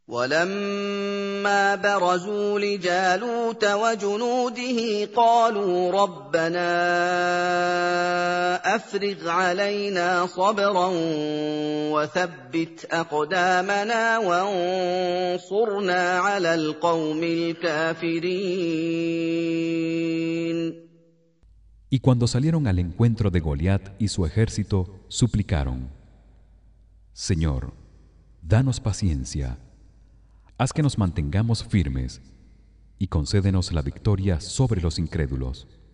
ولما برزوا لجالوت وجنوده قالوا ربنا أفرغ علينا صبرا وثبت أقدامنا وانصرنا على القوم الكافرين. Y cuando salieron al encuentro de Goliat y su ejército, suplicaron: Señor, danos paciencia, haz que nos mantengamos firmes y concédenos la victoria sobre los incrédulos.